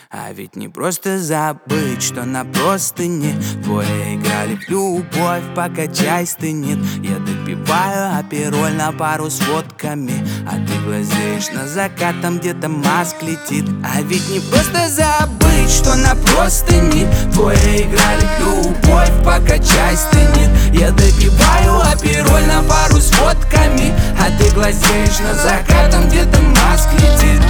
А ведь не просто забыть, что на простыне двое играли в любовь, пока чай стынет. Я допиваю апероль на пару с водками, а ты глазеешь на закат, там где-то Маск летит. А ведь не просто забыть, что на простыне двое играли в любовь, пока чай стынет. Я допиваю апероль на пару с водками, а ты глазеешь на закат, там где-то Маск летит.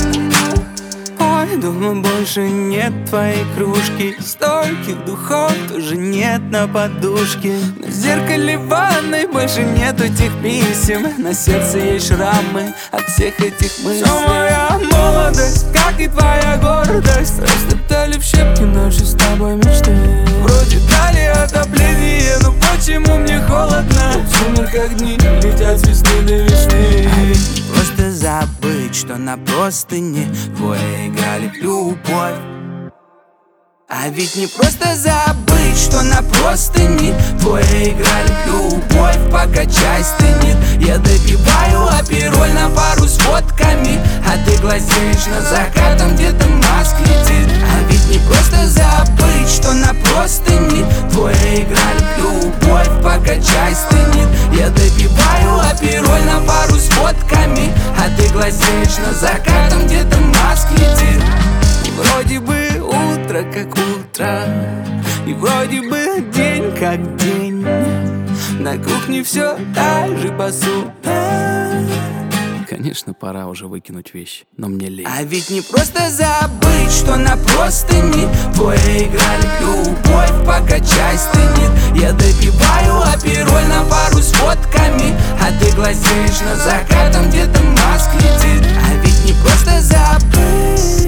Дома больше нет твоей кружки, стольких духов тоже нет на подушке. На зеркале ванной больше нету тех писем, на сердце есть шрамы от всех этих мыслей. Все моя молодость, как и твоя гордость, растоптали в щепки наши с тобой мечты. Вроде дали отопление, но почему мне холодно? В сумерках дни летят с весны до весны. А ведь не просто забыть, что на простыне двое играли в любовь. А ведь не просто забыть, что на простыне двое играли в любовь, пока чай стынет. Я допиваю апероль на пару с водками, а ты глазеешь на закат, там где-то Маск летит. А ведь не просто забыть, что на простыне двое играли в любовь, пока чай стынет. Я допиваю апероль на пару с водками, а ты глазеешь на закат, там где-то Маск летит. И вроде бы утро как утро, и вроде бы день как день. На кухне все так же посуда. Конечно, пора уже выкинуть вещи, но мне лень. А ведь не просто забыть, что на простыне двое играли в любовь, пока чай стынет. Я допиваю апероль на пару с водками, а ты глазеешь на закат, там где-то Маск летит. А ведь не просто забыть.